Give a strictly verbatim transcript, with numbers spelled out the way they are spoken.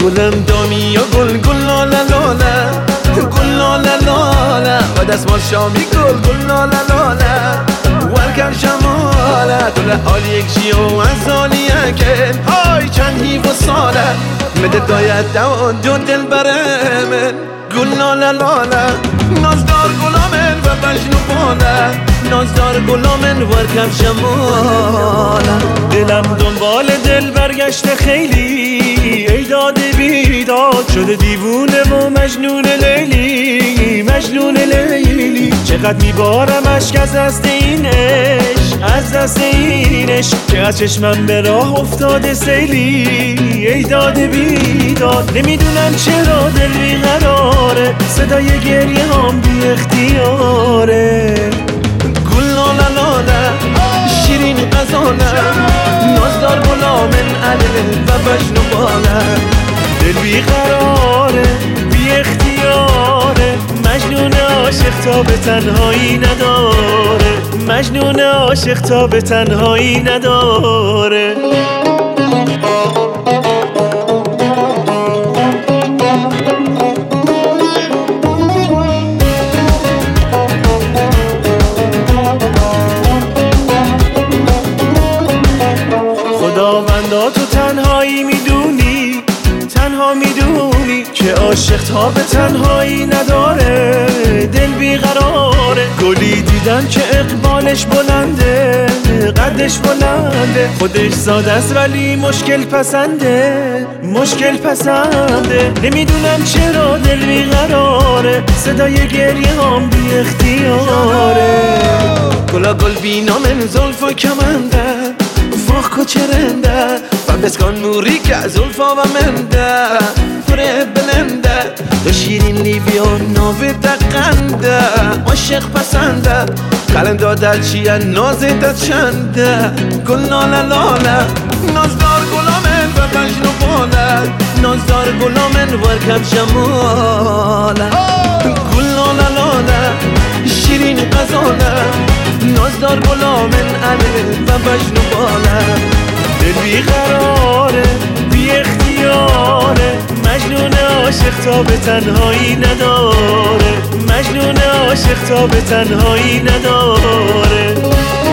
گلم دامی و گل گل لاله لاله گل لاله لاله و دستمال شامی گل گل لاله لاله ورکم شماله طول حال یک جیو از حالی اکن های چند هیو و ساله مده داید دوان دو دل برمن گل لاله لاله نازدار گلامن و بجنو باله نازدار گلامن ورکم شماله دلم دنبال دل برگشته خیلی ای داده بیداد شده دیوونه و مجنون لیلی مجنون لیلی چقدر میبارم اشک از دست اینش از دست اینش که از چشمم به راه افتاده سیلی ای داده بیداد نمیدونم چرا دل بیقراره صدای گریه هم بی اختیاره گل لاله لاله شیرین غزاله نازدار گلامن علیه و بجنو باله دل بیقراره بی اختیاره مجنون عاشق تا به تنهایی نداره مجنون عاشق تا به تنهایی نداره خداوندا تو تنهایی میدونی تنها میدونی که عاشق تا به تنهایی نداره دل بیقراره گلی دیدن که اقبالش بلنده قدش بلنده خودش ساده است ولی مشکل پسنده مشکل پسنده نمیدونم چرا دل بیقراره صدای گریه هم بی اختیاره گلا گل بینا من زلف و کمنده فاخ و چرنده و بسکان نوری که زلفا و منده فره بلنده تو شیرین لیوی و ناوی دقنده عاشق پسنده قلم دادت چیه نازیدت چنده گل لاله لاله نازدار گلامن و بجنو باله نازدار گلامن ورکم شماله گل لاله لاله شیرین غزاله نازدار گلامن علیه و بجنو باله دل بیقراره بی اختیاره مجنون عاشق تا به تنهایی نداره مجنون عاشق تا به تنهایی نداره